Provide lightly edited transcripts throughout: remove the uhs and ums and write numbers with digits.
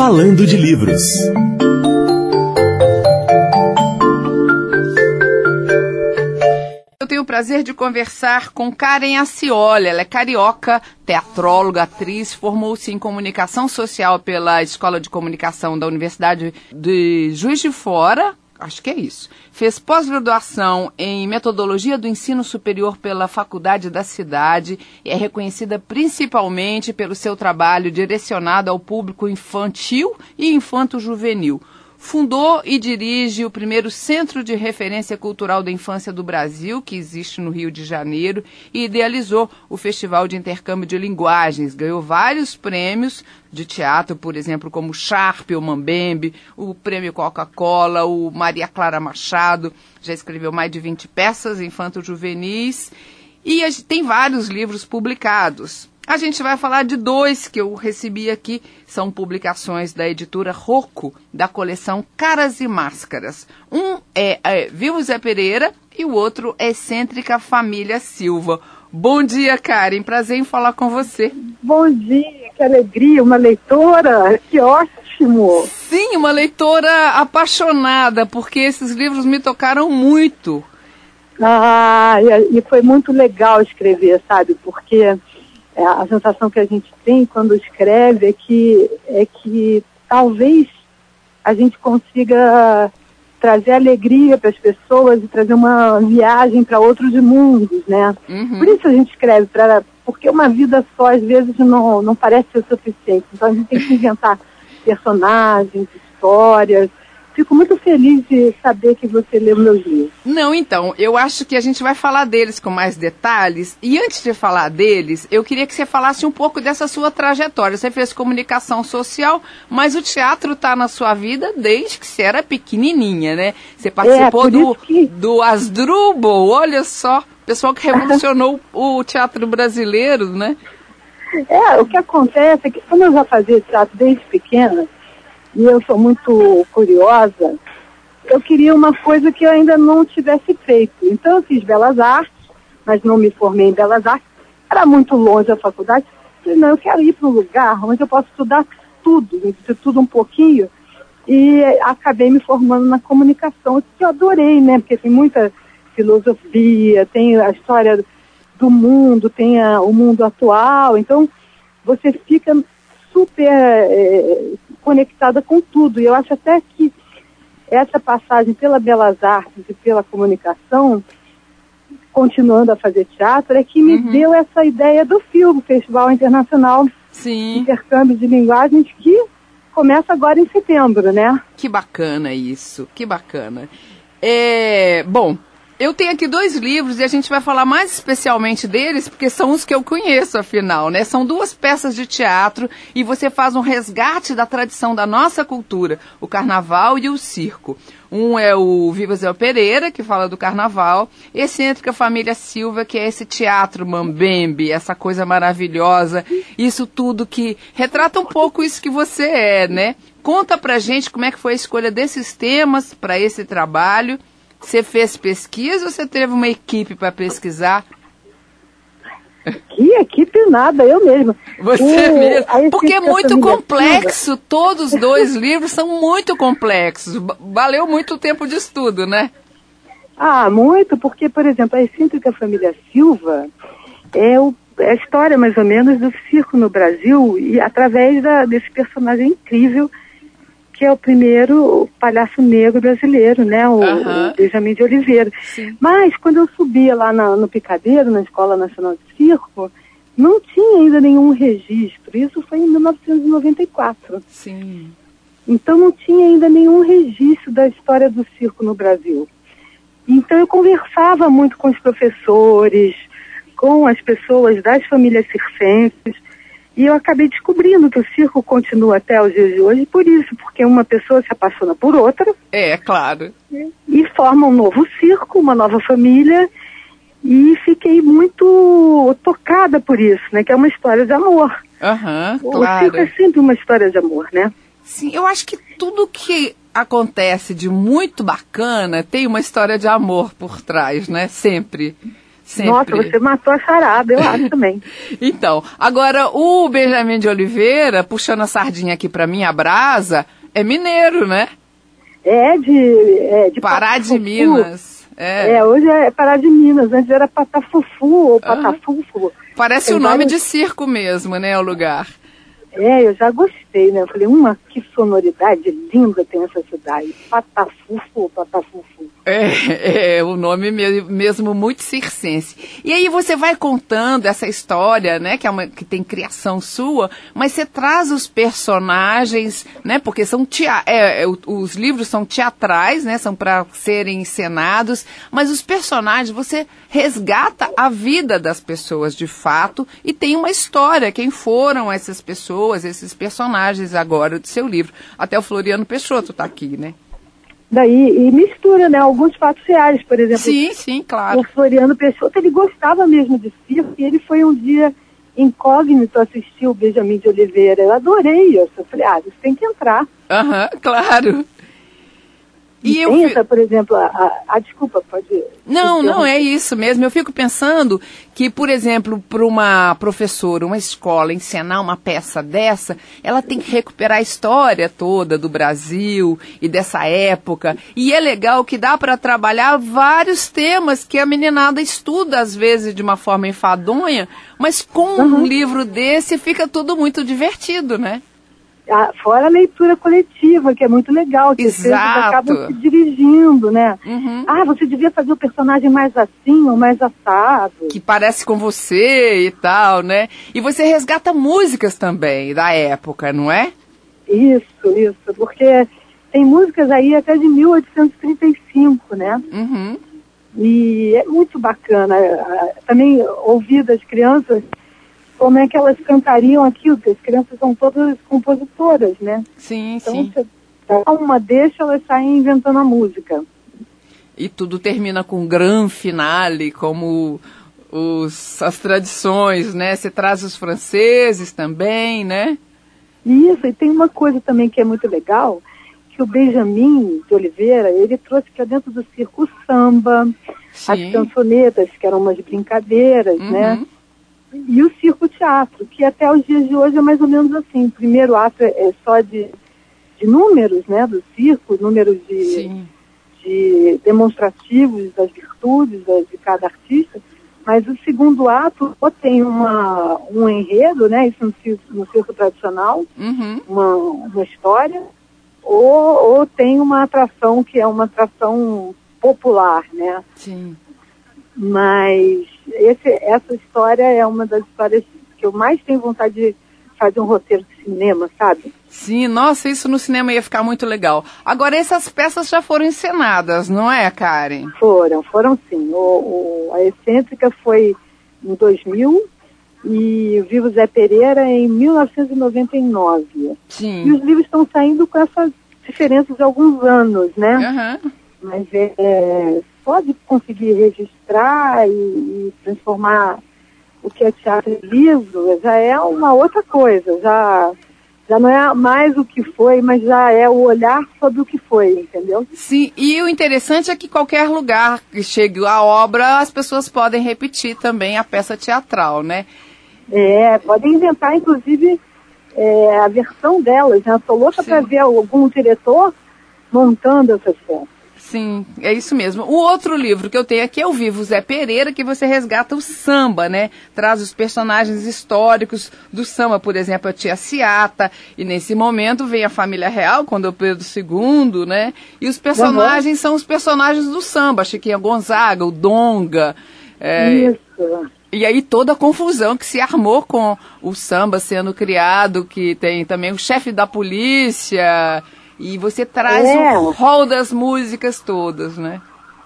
Falando de Livros. Eu tenho o prazer de conversar com Karen Acioli. Ela é carioca, teatróloga, atriz, formou-se em comunicação social pela Escola de Comunicação da Universidade de Juiz de Fora, acho que é isso. Fez pós-graduação em metodologia do ensino superior pela Faculdade da Cidade e é reconhecida principalmente pelo seu trabalho direcionado ao público infantil e infanto-juvenil. Fundou e dirige o primeiro Centro de Referência Cultural da Infância do Brasil, que existe no Rio de Janeiro, e idealizou o Festival de Intercâmbio de Linguagens. Ganhou vários prêmios de teatro, por exemplo, como o Sharp, o Mambembe, o Prêmio Coca-Cola, o Maria Clara Machado. Já escreveu mais de 20 peças infanto-juvenis e tem vários livros publicados. A gente vai falar de dois que eu recebi aqui, são publicações da editora Rocco, da coleção Caras e Máscaras. Um é Viva Zé Pereira e o outro é Excêntrica Família Silva. Bom dia, Karen, prazer em falar com você. Bom dia, que alegria, uma leitora, que ótimo. Sim, uma leitora apaixonada, porque esses livros me tocaram muito. E foi muito legal escrever, sabe, porque... a sensação que a gente tem quando escreve é que talvez a gente consiga trazer alegria para as pessoas e trazer uma viagem para outros mundos, né? Uhum. Por isso a gente escreve, porque uma vida só às vezes não parece ser suficiente. Então a gente tem que inventar personagens, histórias. Fico muito feliz de saber que você leu meus livros. Não, então, eu acho que a gente vai falar deles com mais detalhes. E antes de falar deles, eu queria que você falasse um pouco dessa sua trajetória. Você fez comunicação social, mas o teatro está na sua vida desde que você era pequenininha, né? Você participou do Asdrubal, olha só, pessoal que revolucionou o teatro brasileiro, né? O que acontece é que quando eu já fazia teatro desde pequena, e eu sou muito curiosa, eu queria uma coisa que eu ainda não tivesse feito. Então eu fiz Belas Artes, mas não me formei em Belas Artes. Era muito longe a faculdade. Eu falei, não, eu quero ir para um lugar onde eu posso estudar tudo, de tudo um pouquinho. E acabei me formando na comunicação, que eu adorei, né? Porque tem muita filosofia, tem a história do mundo, tem o mundo atual. Então você fica super conectada com tudo. E eu acho até que essa passagem pela Belas Artes e pela comunicação, continuando a fazer teatro, é que me deu essa ideia do filme, Festival Internacional de Intercâmbio de Linguagens, que começa agora em setembro, né? Que bacana isso, que bacana. Bom, eu tenho aqui 2 livros e a gente vai falar mais especialmente deles, porque são os que eu conheço, afinal, né? São 2 peças de teatro e você faz um resgate da tradição da nossa cultura, o carnaval e o circo. Um é o Viva Zé Pereira, que fala do carnaval, Excêntrica Família Silva, que é esse teatro mambembe, essa coisa maravilhosa, isso tudo que retrata um pouco isso que você é, né? Conta pra gente como é que foi a escolha desses temas para esse trabalho. Você fez pesquisa ou você teve uma equipe para pesquisar? Que equipe nada, eu mesma. Você mesmo? Porque é muito complexo, todos os 2 livros são muito complexos. Valeu muito tempo de estudo, né? Muito, porque, por exemplo, a Excêntrica Família Silva é a história, mais ou menos, do circo no Brasil, e através desse personagem incrível, que é o primeiro palhaço negro brasileiro, né? O Benjamin de Oliveira. Sim. Mas, quando eu subia lá no Picadeiro, na Escola Nacional de Circo, não tinha ainda nenhum registro. Isso foi em 1994. Sim. Então, não tinha ainda nenhum registro da história do circo no Brasil. Então, eu conversava muito com os professores, com as pessoas das famílias circenses, e eu acabei descobrindo que o circo continua até os dias de hoje por isso, porque uma pessoa se apaixona por outra. Claro. E forma um novo circo, uma nova família, e fiquei muito tocada por isso, né? Que é uma história de amor. Claro. O circo é sempre uma história de amor, né? Sim, eu acho que tudo que acontece de muito bacana tem uma história de amor por trás, né? Sempre. Sempre. Nossa, você matou a charada, eu acho também. Então, agora o Benjamin de Oliveira, puxando a sardinha aqui pra mim, a brasa, é mineiro, né? De Pará de Patafufu. Minas. Hoje é Pará de Minas, antes era Patafufu ou Patafufo. Parece o nome de circo mesmo, né, o lugar. Eu já gostei, né? Eu falei, que sonoridade linda tem essa cidade. Patafufo ou Patafufu. O nome mesmo muito circense. E aí você vai contando essa história, né, que tem criação sua, mas você traz os personagens, né, porque os livros são teatrais, né, são para serem encenados, mas os personagens, você resgata a vida das pessoas de fato e tem uma história, quem foram essas pessoas, esses personagens agora do seu livro. Até o Floriano Peixoto está aqui, né? E mistura, né, alguns fatos reais, por exemplo. Sim, claro. O Floriano Peixoto, ele gostava mesmo de circo e ele foi um dia incógnito assistir o Benjamin de Oliveira. Eu adorei isso. Eu falei, você tem que entrar. Claro. E pensa, por exemplo, desculpa, pode... Não, é isso mesmo. Eu fico pensando que, por exemplo, para uma professora, uma escola, ensinar uma peça dessa, ela tem que recuperar a história toda do Brasil e dessa época. E é legal que dá para trabalhar vários temas que a meninada estuda, às vezes, de uma forma enfadonha, mas com um livro desse fica tudo muito divertido, né? Fora a leitura coletiva, que é muito legal, que vocês acabam se dirigindo, né? Você devia fazer o personagem mais assim ou mais assado. Que parece com você e tal, né? E você resgata músicas também da época, não é? Isso, porque tem músicas aí até de 1835, né? E é muito bacana. Também ouvir das crianças como é que elas cantariam aquilo, porque as crianças são todas compositoras, né? Sim. Então, você dá uma deixa, elas saem inventando a música. E tudo termina com um grande finale, como as tradições, né? Você traz os franceses também, né? Isso, e tem uma coisa também que é muito legal, que o Benjamin de Oliveira, ele trouxe para dentro do circo o samba, as cançonetas, que eram umas brincadeiras, né? E o circo-teatro, que até os dias de hoje é mais ou menos assim. O primeiro ato é só de números, né, do circo, números de demonstrativos das virtudes de cada artista, mas o segundo ato ou tem um enredo, né, isso no circo tradicional, uma história, ou tem uma atração que é uma atração popular, né? Sim. Mas essa história é uma das histórias que eu mais tenho vontade de fazer um roteiro de cinema, sabe? Sim, nossa, isso no cinema ia ficar muito legal. Agora, essas peças já foram encenadas, não é, Karen? Foram sim. A Excêntrica foi em 2000 e o Vivo Zé Pereira em 1999. Sim. E os livros estão saindo com essas diferenças de alguns anos, né? Mas só de conseguir registrar e transformar o que é teatro em livro já é uma outra coisa, já não é mais o que foi, mas já é o olhar sobre o que foi, entendeu? Sim, e o interessante é que qualquer lugar que chegue a obra, as pessoas podem repetir também a peça teatral, né? Podem inventar, inclusive, a versão delas, né? Eu tô louca para ver algum diretor montando essas peças. Sim, é isso mesmo. O outro livro que eu tenho aqui é o Vivo Zé Pereira, que você resgata o samba, né? Traz os personagens históricos do samba, por exemplo, a Tia Ciata, e nesse momento vem a família real, com Dom Pedro II, né? E os personagens são os personagens do samba, Chiquinha Gonzaga, o Donga. Isso. E aí toda a confusão que se armou com o samba sendo criado, que tem também o chefe da polícia... E você traz o rol das músicas todas, né?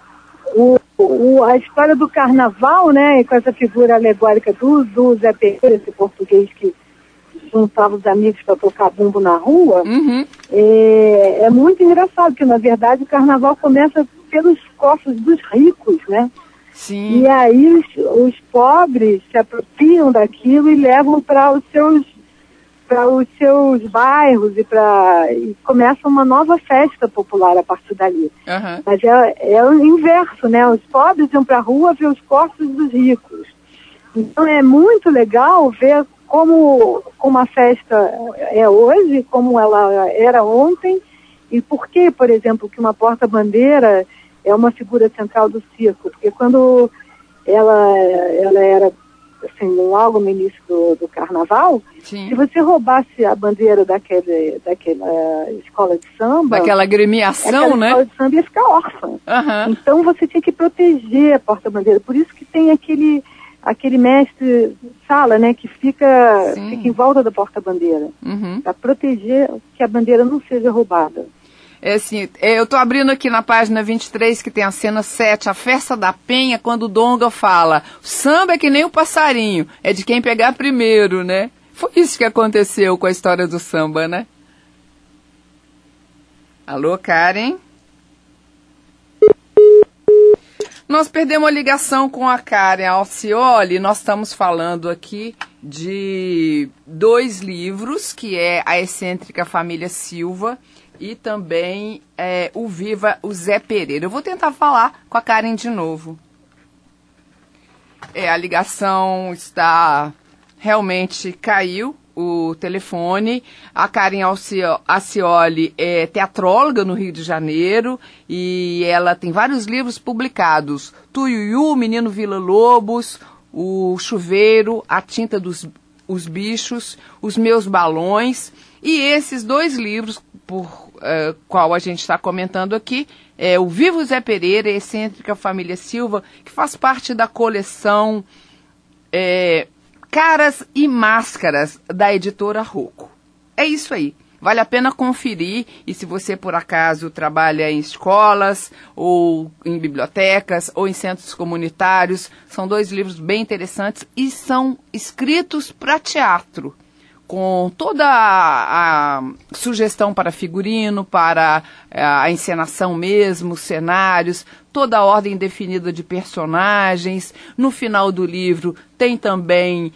A história do carnaval, né? Com essa figura alegórica do Zé Pereira, esse português que juntava os amigos para tocar bumbo na rua, é muito engraçado, porque na verdade o carnaval começa pelos cofres dos ricos, né? Sim. E aí os pobres se apropriam daquilo e levam para os seus para os seus bairros e começa uma nova festa popular a partir dali. Uhum. Mas é o inverso, né? Os pobres iam para a rua ver os corpos dos ricos. Então é muito legal ver como a festa é hoje, como ela era ontem, e por que, por exemplo, que uma porta-bandeira é uma figura central do circo. Porque quando ela era assim, logo no início do carnaval, Sim. se você roubasse a bandeira daquela escola de samba... Daquela agremiação, né? A escola de samba ia ficar órfã. Uhum. Então você tinha que proteger a porta-bandeira. Por isso que tem aquele mestre-sala, né, que fica em volta da porta-bandeira. Uhum. Para proteger que a bandeira não seja roubada. É assim, eu estou abrindo aqui na página 23, que tem a cena 7, a festa da Penha, quando o Donga fala, o samba é que nem o passarinho, é de quem pegar primeiro, né? Foi isso que aconteceu com a história do samba, né? Alô, Karen? Nós perdemos a ligação com a Karen Alcioli. Nós estamos falando aqui de 2 livros, que é A Excêntrica Família Silva e também o Viva o Zé Pereira. Eu vou tentar falar com a Karen de novo. A ligação realmente caiu, o telefone. A Karen Alcioli é teatróloga no Rio de Janeiro e ela tem vários livros publicados. Tuiuiu, Menino Vila Lobos, O Chuveiro, A Tinta dos Bichos, Os Meus Balões. E esses 2 livros, por qual a gente está comentando aqui, é o Viva o Zé Pereira e a Excêntrica Família Silva, que faz parte da coleção Caras e Máscaras, da editora Rocco. É isso aí. Vale a pena conferir, e se você, por acaso, trabalha em escolas, ou em bibliotecas, ou em centros comunitários, são 2 livros bem interessantes e são escritos para teatro, com toda a sugestão para figurino, para a encenação mesmo, cenários, toda a ordem definida de personagens. No final do livro tem também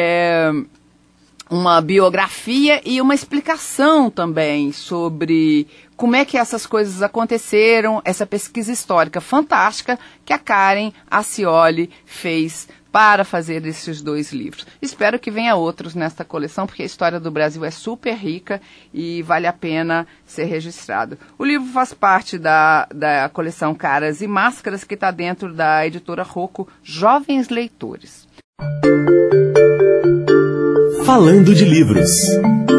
uma biografia e uma explicação também sobre como é que essas coisas aconteceram, essa pesquisa histórica fantástica que a Karen Alcioli fez para fazer esses 2 livros. Espero que venha outros nesta coleção, porque a história do Brasil é super rica e vale a pena ser registrado. O livro faz parte da coleção Caras e Máscaras, que está dentro da editora Rocco, Jovens Leitores. Falando de livros.